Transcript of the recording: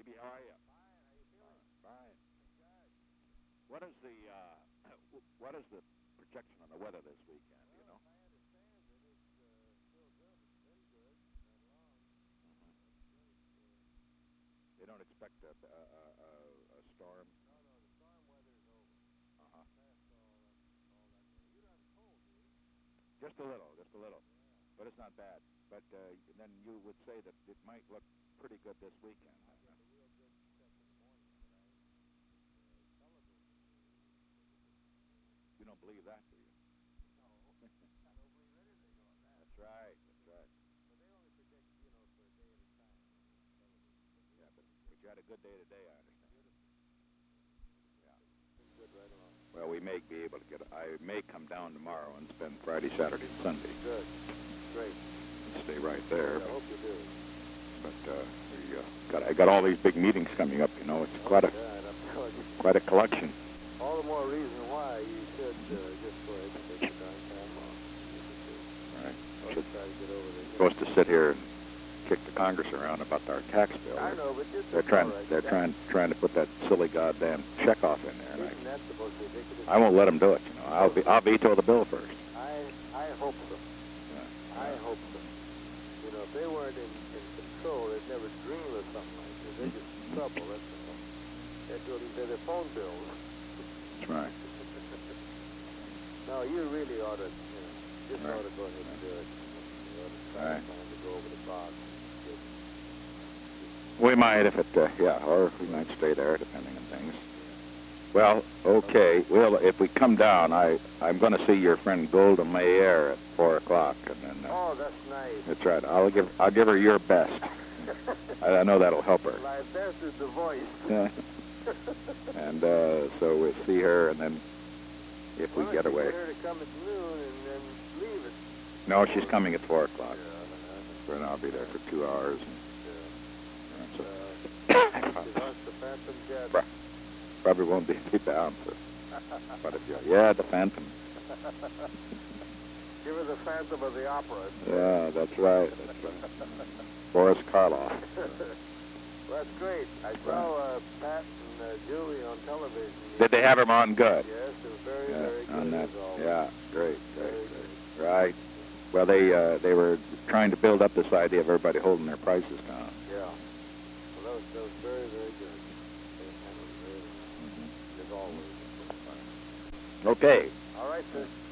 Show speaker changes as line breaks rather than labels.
baby. How are you? Fine. What is the projection on the weather this weekend? Do you know? They don't expect a storm. Uh-huh. Just a little, but it's not bad. But then you would say that it might look pretty good this weekend. You don't believe that, do you? That's right. Yeah, but you had a good day today, I understand. Yeah. Well, we may be able to I may come down tomorrow and spend Friday, Saturday, and Sunday.
Good. Great.
Stay right there.
I hope you do.
But I got all these big meetings coming up. You know, it's quite a collection.
All the more reason why you should just go ahead and take your darn time off.
Right.
Try to get over there.
Supposed to sit here and kick the Congress around about our tax bill.
I know, but
they're trying to put that silly goddamn checkoff in there.
Isn't that the most ridiculous?
I won't let them do it. You know, I'll veto the bill first.
I hope so. Yeah. I hope so. You know, if they weren't in control, they'd never dream of something like this. They're just in trouble. That's all. They'd go to pay their phone bills.
That's right.
No, you really ought to, ought to go ahead and do it. You ought to try to go over the box.
We might if it, or we might stay there depending on things. Well, okay. Well, if we come down, I'm going to see your friend Golda Meir at 4 o'clock, and then.
Oh, that's nice.
That's right. I'll give her your best. I know that'll help her.
My best is the voice.
Yeah. And so we'll see her, and then if we get away.
Get her to come at noon and then leave it.
No, she's coming at 4 o'clock.
Yeah,
and I'll be there for 2 hours.
The Phantom Jet.
Probably won't be down for quite a few. Yeah, the Phantom.
Give her the Phantom of the Opera.
Yeah, that's right. Boris Karloff.
Well, that's great. I saw Pat and Julie on television.
Did they have him on good?
Yes, it was very good.
On that. Yeah, great.
Very
Right. Well, they were trying to build up this idea of everybody holding their prices down.
Yeah. Well, that was very good. As always.
Okay.
All right, sir.